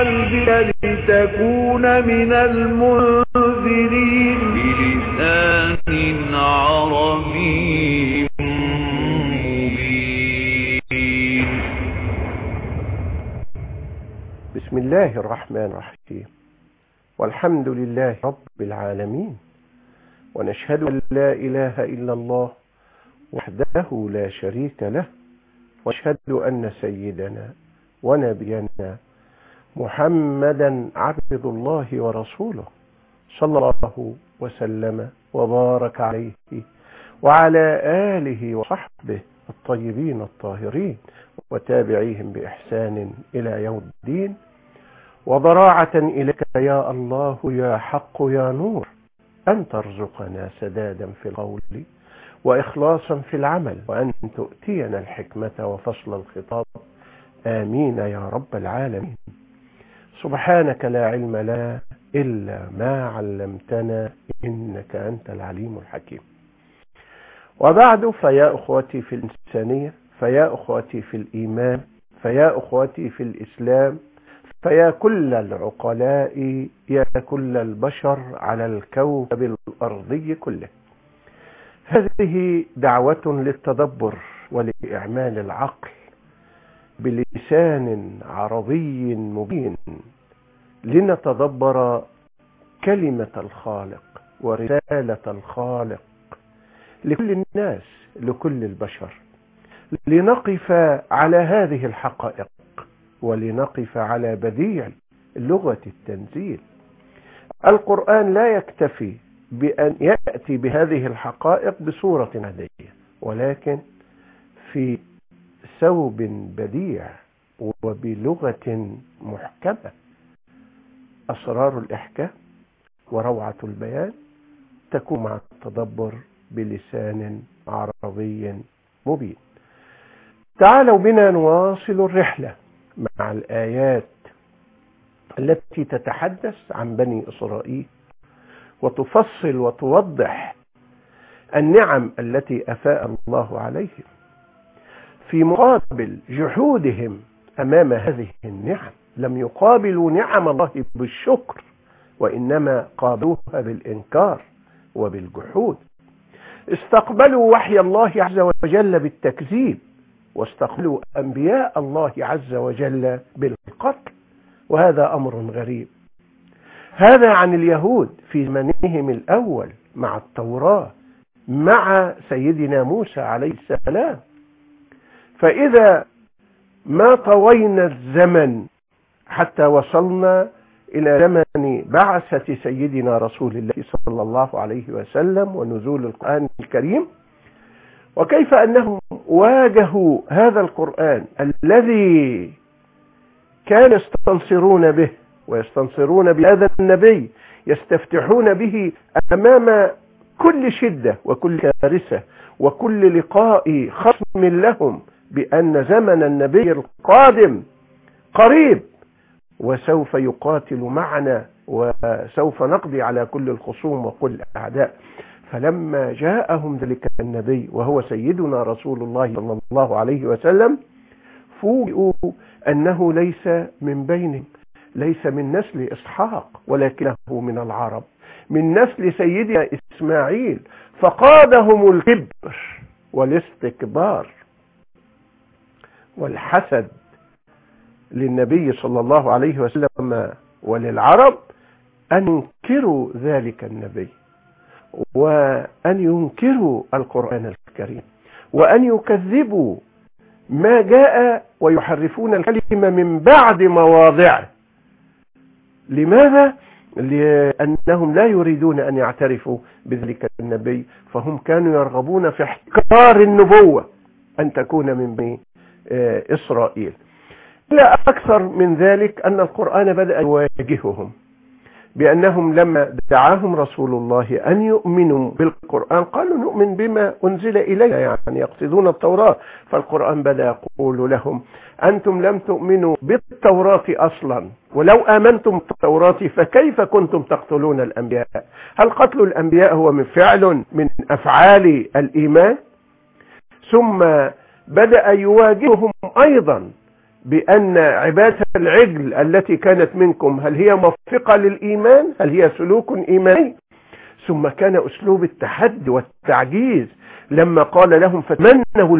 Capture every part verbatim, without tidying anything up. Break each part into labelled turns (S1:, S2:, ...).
S1: قلبك لتكون من المنذرين بلسان عربي مبين.
S2: بسم الله الرحمن الرحيم، والحمد لله رب العالمين، ونشهد أن لا إله إلا الله وحده لا شريك له، ونشهد أن سيدنا ونبينا محمدا عبد الله ورسوله صلى الله وسلم وبارك عليه وعلى آله وصحبه الطيبين الطاهرين وتابعيهم بإحسان إلى يوم الدين. وضراعة إليك يا الله يا حق يا نور أن ترزقنا سدادا في القول وإخلاصا في العمل، وأن تؤتينا الحكمة وفصل الخطاب، آمين يا رب العالمين. سبحانك لا علم لنا إلا ما علمتنا إنك أنت العليم الحكيم. وبعد، فيا أخوتي في الإنسانية، فيا أخوتي في الإيمان، فيا أخوتي في الإسلام، فيا كل العقلاء، يا كل البشر على الكوكب الأرضي كله، هذه دعوة للتدبر ولإعمال العقل بلسان عربي مبين، لنتدبر كلمة الخالق ورسالة الخالق لكل الناس، لكل البشر، لنقف على هذه الحقائق، ولنقف على بديع لغة التنزيل. القرآن لا يكتفي بأن يأتي بهذه الحقائق بصورة عادية، ولكن في ثوب بديع وبلغة محكمة. أسرار الإحكام وروعة البيان تكون مع التدبر بلسان عربي مبين. تعالوا بنا نواصل الرحلة مع الآيات التي تتحدث عن بني إسرائيل وتفصل وتوضح النعم التي أفاء الله عليهم في مقابل جحودهم أمام هذه النعم. لم يقابلوا نعم الله بالشكر، وإنما قابلوها بالإنكار وبالجحود. استقبلوا وحي الله عز وجل بالتكذيب، واستقبلوا أنبياء الله عز وجل بالقتل، وهذا أمر غريب. هذا عن اليهود في زمنهم الأول مع التوراة مع سيدنا موسى عليه السلام. فإذا ما طوينا الزمن حتى وصلنا إلى زمن بعثة سيدنا رسول الله صلى الله عليه وسلم ونزول القرآن الكريم، وكيف أنهم واجهوا هذا القرآن الذي كان يستنصرون به ويستنصرون بهذا النبي، يستفتحون به أمام كل شدة وكل كارثة وكل لقاء خصم لهم بأن زمن النبي القادم قريب، وسوف يقاتل معنا، وسوف نقضي على كل الخصوم وكل الأعداء. فلما جاءهم ذلك النبي وهو سيدنا رسول الله صلى الله عليه وسلم، فوجئوا أنه ليس من بينهم، ليس من نسل إسحاق، ولكنه من العرب، من نسل سيدنا إسماعيل. فقادهم الكبر والاستكبار والحسد للنبي صلى الله عليه وسلم وللعرب أن ينكروا ذلك النبي، وأن ينكروا القرآن الكريم، وأن يكذبوا ما جاء ويحرفون الكلمة من بعد مواضعه. لماذا؟ لأنهم لا يريدون أن يعترفوا بذلك النبي، فهم كانوا يرغبون في احتكار النبوة أن تكون من بني إسرائيل. لا أكثر من ذلك أن القرآن بدأ يواجههم بأنهم لما دعاهم رسول الله أن يؤمنوا بالقرآن قالوا نؤمن بما أنزل إلينا، يعني يقصدون التوراة. فالقرآن بدأ يقول لهم أنتم لم تؤمنوا بالتوراة أصلا، ولو آمنتم بالتوراة فكيف كنتم تقتلون الأنبياء؟ هل قتل الأنبياء هو من فعل من أفعال الإيمان؟ ثم بدأ يواجههم أيضا بأن عبادة العجل التي كانت منكم هل هي موافقة للإيمان؟ هل هي سلوك إيماني؟ ثم كان أسلوب التحدي والتعجيز لما قال لهم فتمنوا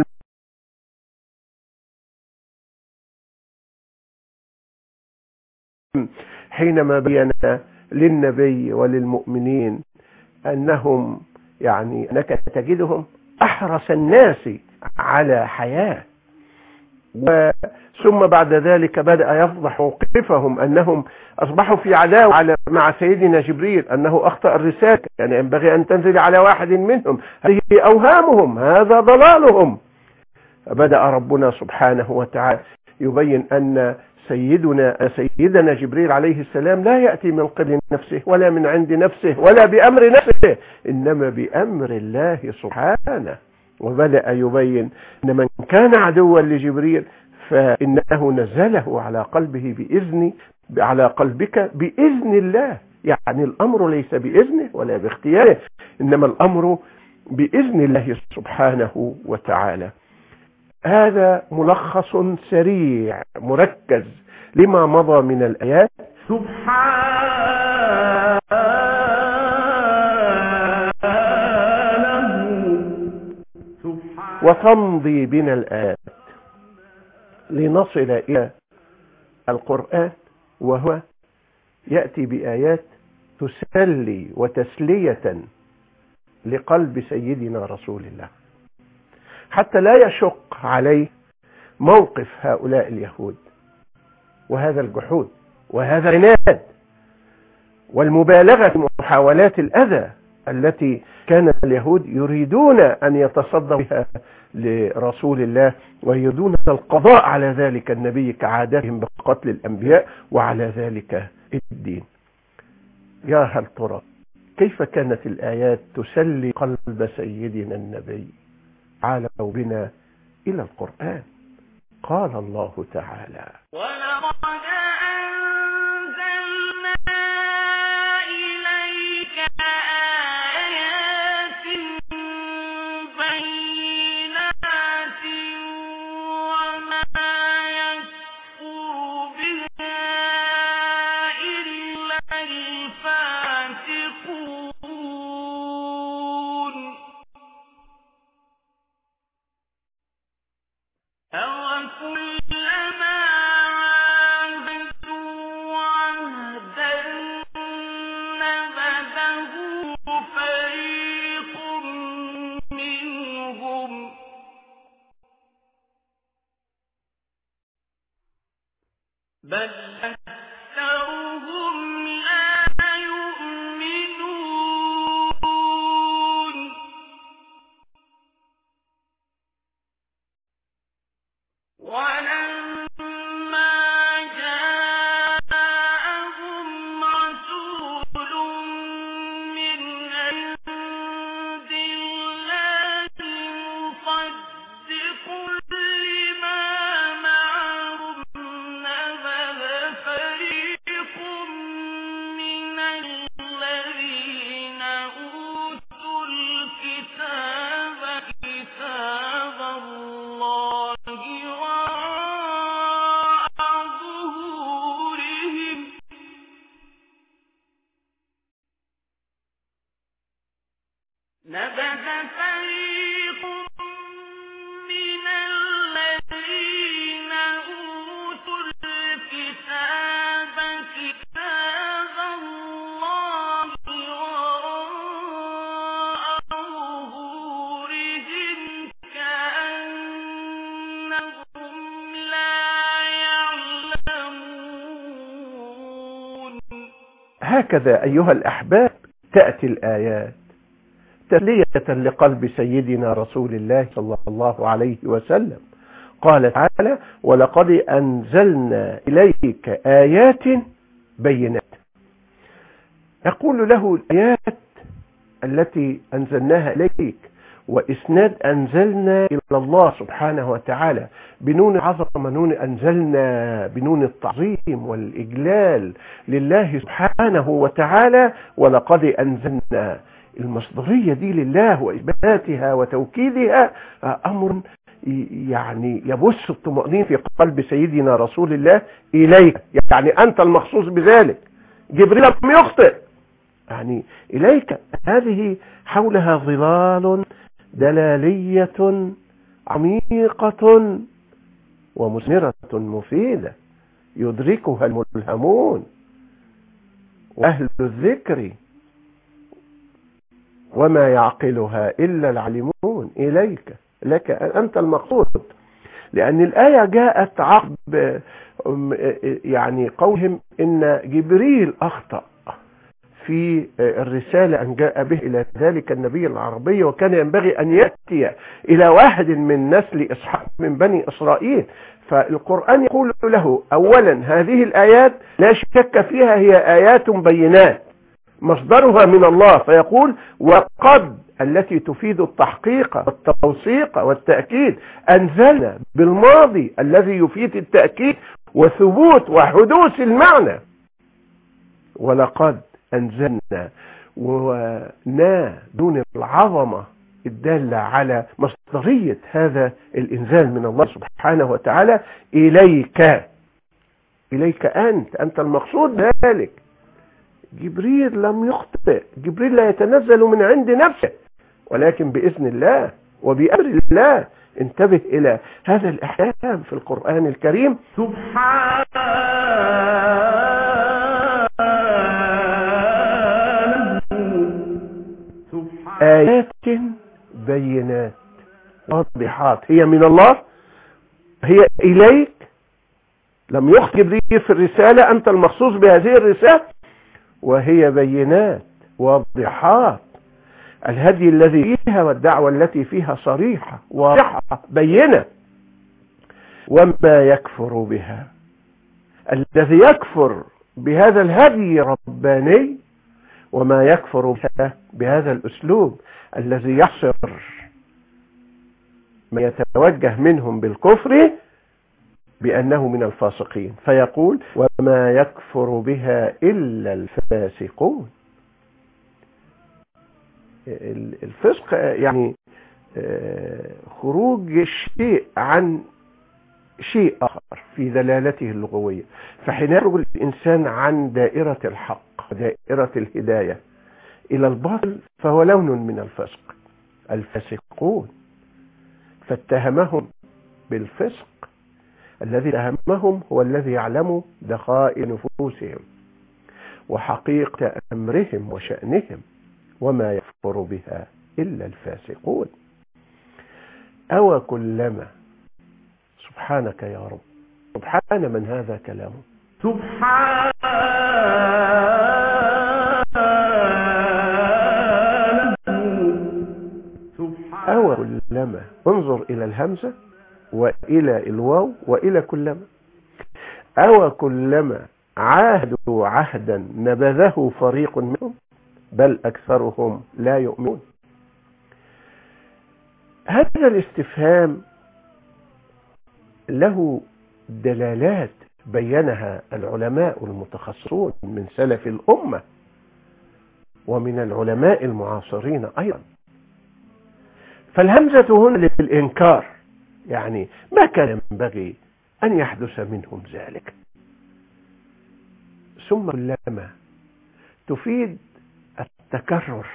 S2: حينما بين للنبي وللمؤمنين أنهم يعني أنك تجدهم أحرص الناس على حياة، ثم بعد ذلك بدأ يفضح موقفهم أنهم أصبحوا في عداوة على مع سيدنا جبريل، أنه أخطأ الرسالة، كان يعني ينبغي أن تنزل على واحد منهم، هذه أوهامهم، هذا ضلالهم. فبدأ ربنا سبحانه وتعالى يبين أن سيدنا سيدنا جبريل عليه السلام لا يأتي من قبل نفسه ولا من عند نفسه ولا بأمر نفسه، إنما بأمر الله سبحانه. وبدأ يبين أن من كان عدوا لجبريل فإنه نزله على قلبه بإذن على قلبك بإذن الله، يعني الأمر ليس بإذنه ولا باختياره، إنما الأمر بإذن الله سبحانه وتعالى. هذا ملخص سريع مركز لما مضى من الآيات.
S1: سبحانه
S2: وتمضي بنا الآيات لنصل إلى القرآن، وهو يأتي بآيات تسلي وتسلية لقلب سيدنا رسول الله، حتى لا يشق عليه موقف هؤلاء اليهود وهذا الجحود وهذا العناد والمبالغة في محاولات الأذى التي كان اليهود يريدون أن يتصدوا بها لرسول الله، ويريدون القضاء على ذلك النبي كعادتهم بقتل الأنبياء وعلى ذلك الدين. يا هل ترى كيف كانت الآيات تسلي قلب سيدنا النبي؟ تعالوا بنا إلى القرآن. قال الله تعالى:
S3: ولقد أنزلنا إليك آيات بينات وما يكفر بها إلا الفاسقون. أَوَكُلَّمَا عَاهَدُوا عَهْدًا نَبَذَهُ فَرِيقٌ مِّنْهُمْ بَلْ أَكْثَرُهُمْ لَا يُؤْمِنُونَ. ولما جاءهم رسول من عند الله مصدق لما معهم نبذ فريق من الذين أوتوا الكتاب كتاب الله نبذ فريق من الذين أوتوا الكتاب كتاب الله وراء ظهورهم كأنهم لا يعلمون.
S2: هكذا أيها الأحباب تأتي الآيات تسلية لقلب سيدنا رسول الله صلى الله عليه وسلم. قال تعالى: ولقد أنزلنا إليك آيات بينات. يقول له الآيات التي أنزلناها إليك، وإسناد أنزلنا إلى الله سبحانه وتعالى بنون عظمة، نون أنزلنا بنون التعظيم والإجلال لله سبحانه وتعالى. ولقد أنزلنا، المصدرية دي لله وإثباتها وتوكيدها أمر يعني يبث الطمأنينة في قلب سيدنا رسول الله إليك، يعني أنت المخصوص بذلك. جبريل لم يخطئ، يعني إليك. هذه حولها ظلال دلالية عميقة ومثمرة مفيدة يدركها الملهمون وأهل الذكر وما يعقلها إلا العالمون. إليك، لك أنت المقصود. لأن الآية جاءت عقب يعني قولهم إن جبريل أخطأ في الرسالة أن جاء به إلى ذلك النبي العربي، وكان ينبغي أن يأتي إلى واحد من نسل إسحاق من بني إسرائيل. فالقرآن يقول له أولا هذه الآيات لا شك فيها هي آيات بينات مصدرها من الله، فيقول وقد التي تفيد التحقيق والتوثيق والتأكيد، أنزلنا بالماضي الذي يفيد التأكيد وثبوت وحدوث المعنى، ولقد أنزلنا ونا دون العظمة الدالة على مصدرية هذا الإنزال من الله سبحانه وتعالى إليك. إليك أنت، أنت المقصود ذلك. جبريل لم يخطئ، جبريل لا يتنزل من عند نفسه، ولكن بإذن الله وبأمر الله. انتبه إلى هذا الإحكام في القرآن الكريم. سبحانه آيات بينات واضحات هي من الله، هي إليك. لم يخطئ جبريل في الرسالة، أنت المخصوص بهذه الرسالة، وهي بينات واضحات. الهدي الذي فيها والدعوة التي فيها صريحة واضحة بينة. وما يكفر بها، الذي يكفر بهذا الهدي رباني، وما يكفر بها بهذا الأسلوب الذي يحصر ما يتوجه منهم بالكفر بأنه من الفاسقين، فيقول وما يكفر بها إلا الفاسقون. الفسق يعني خروج الشيء عن شيء آخر في دلالته اللغوية. فحين يخرج الإنسان عن دائرة الحق، دائرة الهداية، إلى الباطل، فهو لون من الفسق. الفاسقون، فاتهمهم بالفسق. الذي اتهمهم هو الذي يعلم دقائق نفوسهم وحقيقة أمرهم وشأنهم، وما يكفر بها إلا الفاسقون. أو كلما، سبحانك يا رب، سبحان من هذا كلامه، سبحان أو كلما. انظر إلى الهمزة وإلى الواو وإلى كلما. أو كلما عاهدوا عهدا نبذه فريق منهم بل أكثرهم لا يؤمنون. هذا الاستفهام له دلالات بينها العلماء المتخصصون من سلف الأمة ومن العلماء المعاصرين أيضا. فالهمزة هنا للإنكار، يعني ما كان ينبغي أن يحدث منهم ذلك. ثم كلما تفيد التكرر،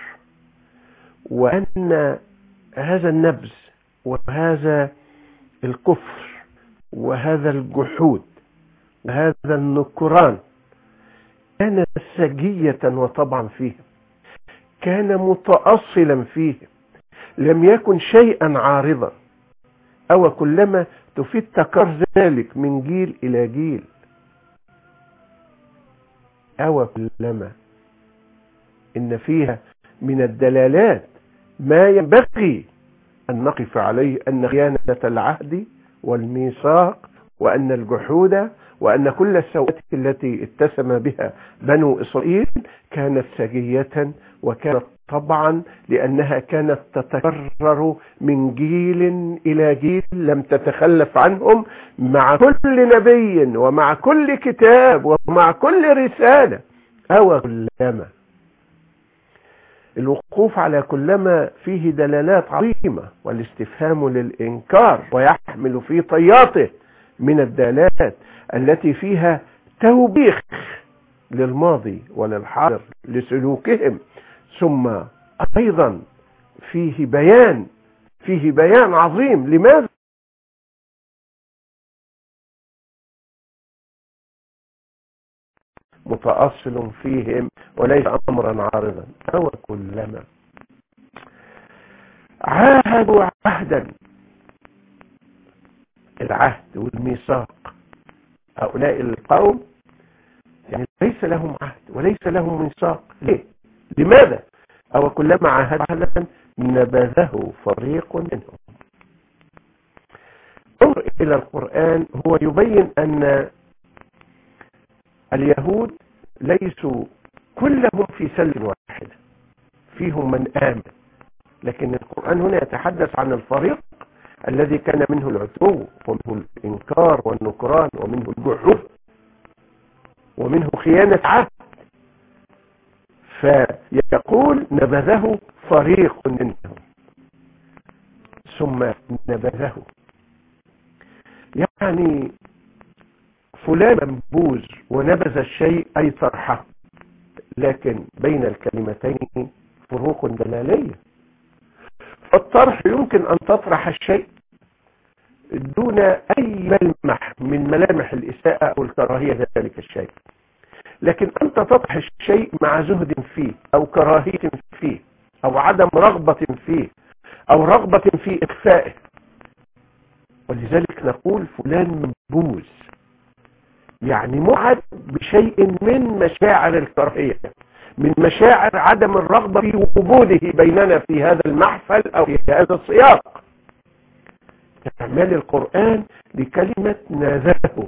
S2: وأن هذا النبذ وهذا الكفر وهذا الجحود وهذا النكران كان سجية وطبعا فيه، كان متأصلا فيه، لم يكن شيئا عارضا. أو كلما تفيد تكرر ذلك من جيل إلى جيل. أو كلما إن فيها من الدلالات ما ينبغي أن نقف عليه، أن خيانة العهد والميثاق، وأن الجحود، وأن كل السوءات التي اتسم بها بنو إسرائيل كانت سجية، وكانت طبعا لأنها كانت تتكرر من جيل إلى جيل، لم تتخلف عنهم مع كل نبي ومع كل كتاب ومع كل رسالة. أو كلما الوقوف على كلما فيه دلالات عظيمة، والاستفهام للإنكار، ويحمل في طياته من الدلالات التي فيها توبيخ للماضي وللحاضر لسلوكهم، ثم أيضا فيه بيان فيه بيان عظيم لماذا متأصل فيهم وليس أمرا عارضا. أو كلما عاهدوا عهدا، العهد والميثاق، هؤلاء القوم يعني ليس لهم عهد وليس لهم ميثاق. ليه؟ لماذا؟ أو كلما عاهدوا عهدا نبذه فريق منهم. انظر إلى القرآن، هو يبين أن اليهود ليسوا كلهم في سلة واحدة، فيهم من آمن، لكن القرآن هنا يتحدث عن الفريق الذي كان منه العتو ومنه الإنكار والنكران ومنه الجحود ومنه خيانة عهد، فيقول نبذه فريق منهم ثم نبذه، يعني فلان منبوذ ونبذ الشيء أي طرحه، لكن بين الكلمتين فروق دلالية. فالطرح يمكن أن تطرح الشيء دون أي ملمح من ملامح الإساءة أو الكراهية ذلك الشيء، لكن أنت تطرح الشيء مع زهد فيه أو كراهية فيه أو عدم رغبة فيه أو رغبة في إخفائه، ولذلك نقول فلان منبوذ، يعني معد بشيء من مشاعر الكراهية، من مشاعر عدم الرغبة في وجوده بيننا في هذا المحفل أو في هذا السياق. استعمال القرآن لكلمة نبذه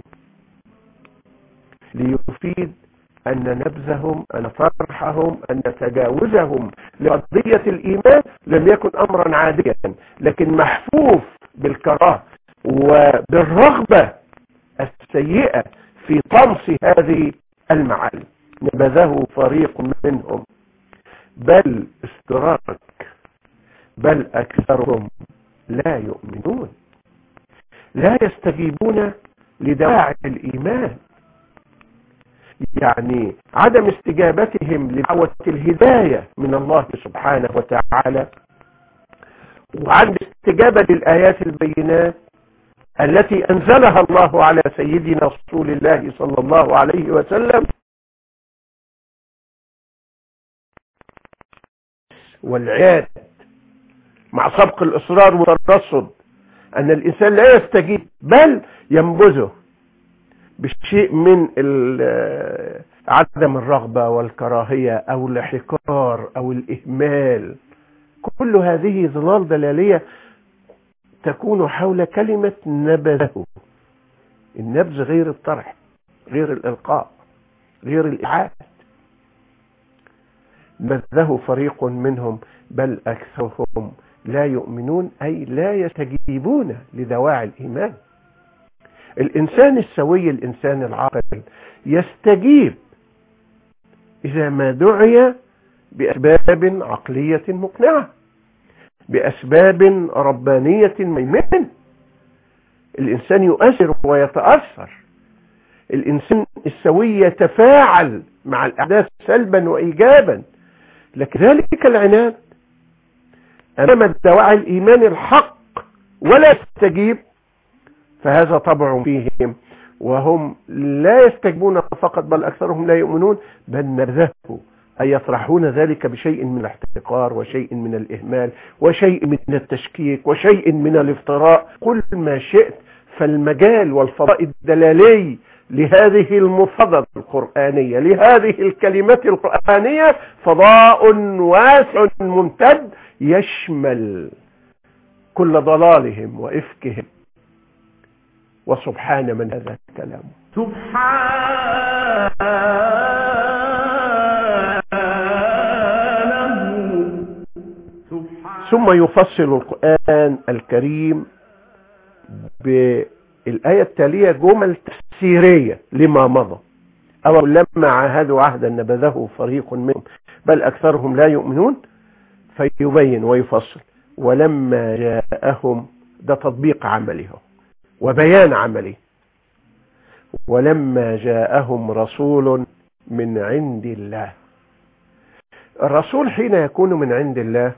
S2: ليفيد أن نبذهم، أن طرحهم، أن تجاوزهم لقضية الإيمان لم يكن أمرا عاديا، لكن محفوف بالكراهة وبالرغبة السيئة في طمس هذه المعاني. نبذه فريق منهم بل استراك بل أكثرهم لا يؤمنون، لا يستجيبون لدواعي الإيمان، يعني عدم استجابتهم لدعوة الهداية من الله سبحانه وتعالى، وعدم استجابة للآيات البينات التي أنزلها الله على سيدنا رسول الله صلى الله عليه وسلم، والعياد مع سبق الإصرار والترصد أن الإنسان لا يستجيب بل ينبذه بشيء من عدم الرغبة والكراهية أو الاحتكار أو الإهمال. كل هذه ظلال دلالية تكون حول كلمة نبذه. النبذ غير الطرح، غير الإلقاء، غير الإعادة. نبذه فريق منهم بل أكثرهم لا يؤمنون، أي لا يستجيبون لدواعي الإيمان. الإنسان السوي، الإنسان العاقل يستجيب إذا ما دعي بأسباب عقلية مقنعة، بأسباب ربانية ميمنة. الإنسان يؤثر ويتأثر، الإنسان السوي يتفاعل مع الأحداث سلبا وإيجابا، لكن ذلك العناد أمام الدواعي الإيمان الحق ولا يستجيب، فهذا طبع فيهم وهم لا يستجيبون فقط بل أكثرهم لا يؤمنون. بل نبذه أي يطرحون ذلك بشيء من الاحتقار وشيء من الإهمال وشيء من التشكيك وشيء من الافتراء. كل ما شئت، فالمجال والفضاء الدلالي لهذه المفردة القرآنية، لهذه الكلمات القرآنية، فضاء واسع ممتد يشمل كل ضلالهم وإفكهم. وسبحان من هذا الكلام،
S1: سبحانه
S2: ثم يفصل القرآن الكريم بالآية التالية جمل تفسيرية لما مضى. أو لما عاهدوا عهدا نبذه فريق منهم بل أكثرهم لا يؤمنون. فيبين ويفصل. ولما جاءهم، ده تطبيق عمله وبيان عمله. ولما جاءهم رسول من عند الله. الرسول حين يكون من عند الله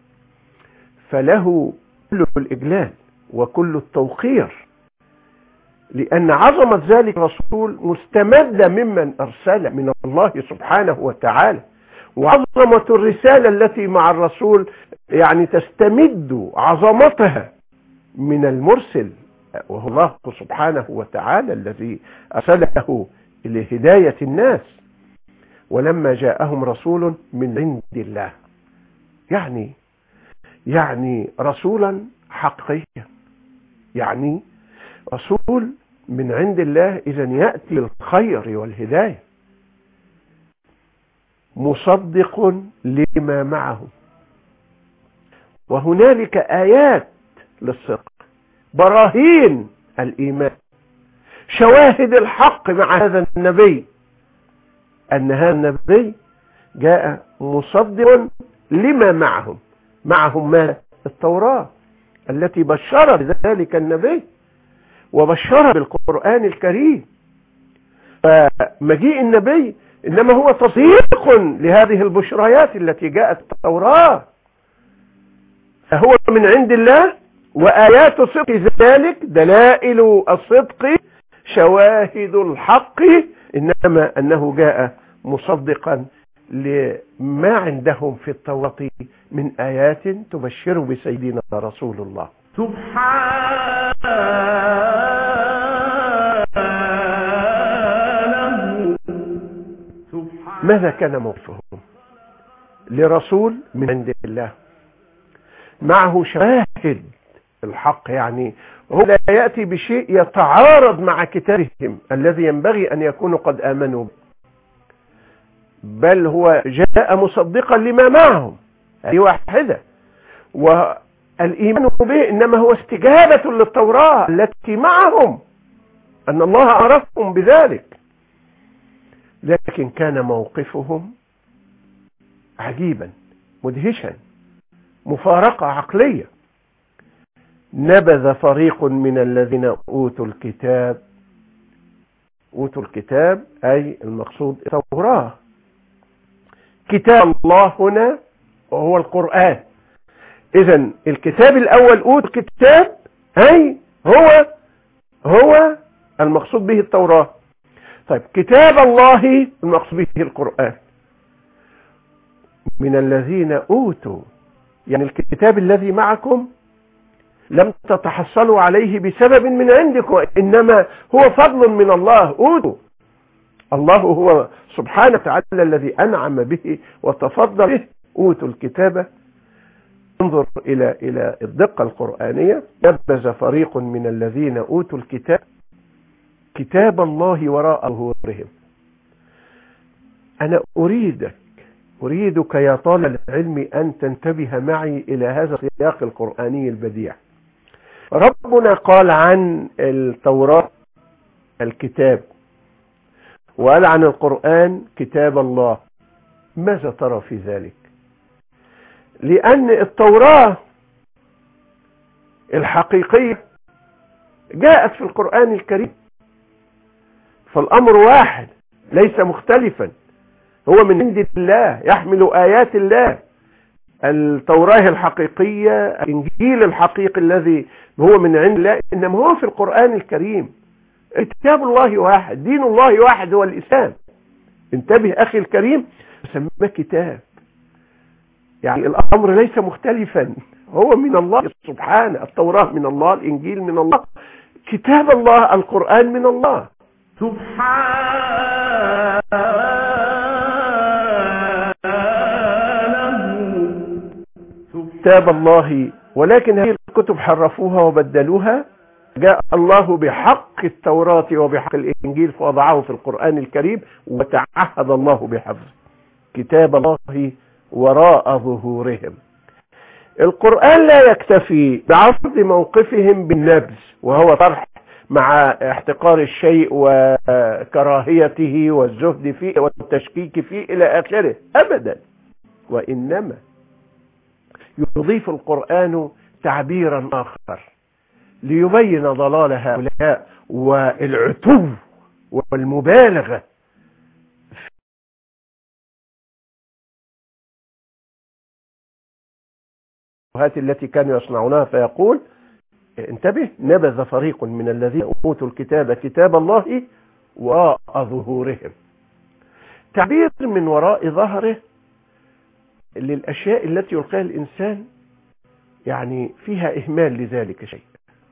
S2: فله كل الإجلال وكل التوقير، لأن عظمة ذلك الرسول مستمدة ممن أرسل من الله سبحانه وتعالى، وعظمة الرسالة التي مع الرسول يعني تستمد عظمتها من المرسل، وهو الله سبحانه وتعالى الذي أرسله لهداية الناس. ولما جاءهم رسول من عند الله، يعني يعني رسولا حقيقيا، يعني رسول من عند الله، إذن يأتي الخير والهداية، مصدق لما معه. وهنالك آيات للصدق، براهين الإيمان، شواهد الحق مع هذا النبي، أن هذا النبي جاء مصدق لما معهم. معهم ما؟ التوراة التي بشر بذلك النبي وبشر بالقرآن الكريم. فمجيء النبي إنما هو تصديق لهذه البشريات التي جاءت التوراة، فهو من عند الله. وآيات صدق ذلك، دلائل الصدق، شواهد الحق، إنما أنه جاء مصدقا لما عندهم في التوراة من آيات تبشر بسيدنا رسول الله.
S1: سبحانه
S2: ماذا كان موقفهم لرسول من عند الله معه شواهد الحق؟ يعني هو لا يأتي بشيء يتعارض مع كتابهم الذي ينبغي أن يكونوا قد آمنوا، بل هو جاء مصدقا لما معهم، هذه واحدة. والإيمان به إنما هو استجابة للتوراة التي معهم، أن الله أمرهم بذلك. لكن كان موقفهم عجيبا مدهشا، مفارقة عقلية. نبذ فريق من الذين أوتوا الكتاب، أوتوا الكتاب أي المقصود التوراة، كتاب الله هنا وهو القرآن. إذن الكتاب الأول أوتوا الكتاب أي هو هو المقصود به التوراة. طيب كتاب الله المقصود به القرآن. من الذين أوتوا يعني الكتاب الذي معكم لم تتحصلوا عليه بسبب من عندكم، إنما هو فضل من الله. أوتوا، الله هو سبحانه وتعالى الذي أنعم به وتفضل به. أوتوا الكتاب. انظر إلى إلى الدقة القرآنية. نبذ فريق من الذين أوتوا الكتاب كتاب الله وراء ظهورهم. أنا أريدك أريدك يا طالب العلم أن تنتبه معي إلى هذا السياق القرآني البديع. ربنا قال عن التوراة الكتاب، وقال عن القرآن كتاب الله. ماذا ترى في ذلك؟ لأن التوراة الحقيقية جاءت في القرآن الكريم، فالأمر واحد ليس مختلفا، هو من عند الله يحمل آيات الله. التوراة الحقيقية، الإنجيل الحقيقي الذي هو من عند الله، إنما هو في القرآن الكريم. كتاب الله واحد، دين الله واحد، هو الإسلام. انتبه أخي الكريم، سماه كتاب، يعني الأمر ليس مختلفا، هو من الله سبحانه. التوراة من الله، الإنجيل من الله، كتاب الله القرآن من الله
S1: سبحانه.
S2: كتاب الله. ولكن هذه الكتب حرفوها وبدلوها. جاء الله بحق التوراة وبحق الإنجيل فوضعه في القرآن الكريم، وتعهد الله بحفظه. كتاب الله وراء ظهورهم. القرآن لا يكتفي بعرض موقفهم بالنبذ، وهو طرح مع احتقار الشيء وكراهيته والزهد فيه والتشكيك فيه إلى آخره، أبدا. وإنما يضيف القرآن تعبيرا آخر ليبين ضلال هؤلاء والعتو والمبالغة التي كانوا يصنعونها، فيقول انتبه: نبذ فريق من الذين أوتوا الكتاب كتاب الله وراء ظهورهم. تعبير من وراء ظهره للأشياء التي يلقيها الإنسان يعني فيها إهمال لذلك شيء.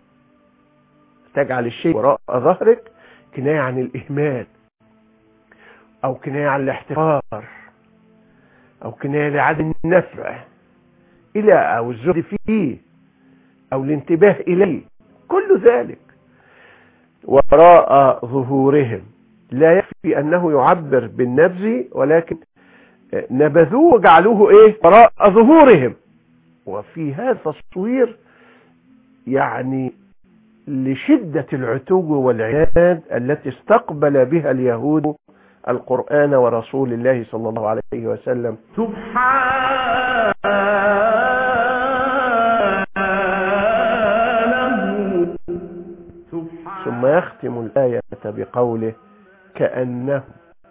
S2: تجعل الشيء وراء ظهرك كناية عن الإهمال، أو كناية عن الاحتقار، أو كناية لعدم النفع إلى أو الزهد فيه أو الانتباه إليه. كل ذلك وراء ظهورهم. لا يكفي أنه يعبر بالنبذ، ولكن نبذوه وجعلوه إيه؟ وراء ظهورهم. وفي هذا التصوير يعني لشدة العتو والعناد التي استقبل بها اليهود القرآن ورسول الله صلى الله عليه وسلم.
S1: سبحانه
S2: ثم يختم الآية بقوله: كأنه.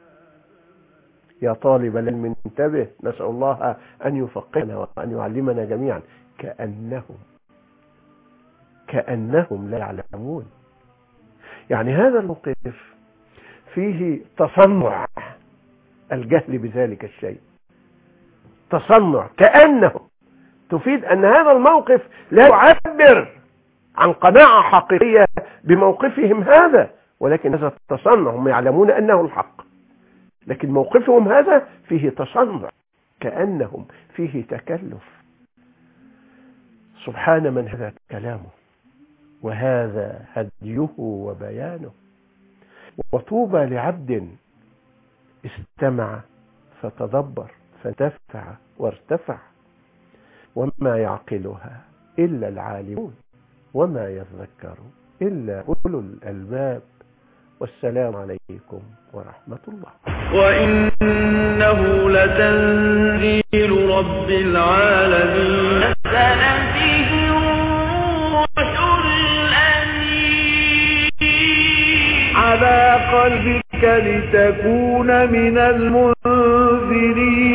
S2: يا طالب العلم انتبه، نسأل الله أن يفقهنا وأن يعلمنا جميعا. كأنهم كأنهم لا يعلمون. يعني هذا الموقف فيه تصنع الجهل بذلك الشيء. تصنع كأنهم تفيد أن هذا الموقف لا يعبر عن قناعة حقيقية بموقفهم هذا، ولكن هذا التصنع. هم يعلمون أنه الحق، لكن موقفهم هذا فيه تصنع. كأنهم فيه تكلف. سبحان من هذا كلامه وهذا هديه وبيانه. وطوبى لعبد استمع فتدبر فانتفع وارتفع، وما يعقلها إلا العالمون وما يذكر إلا أولو الألباب. والسلام عليكم ورحمة الله.
S1: وإنه لتنزيل رب العالمين.
S3: نزل به الروح الأمين
S1: على قلبك لتكون من المنذرين.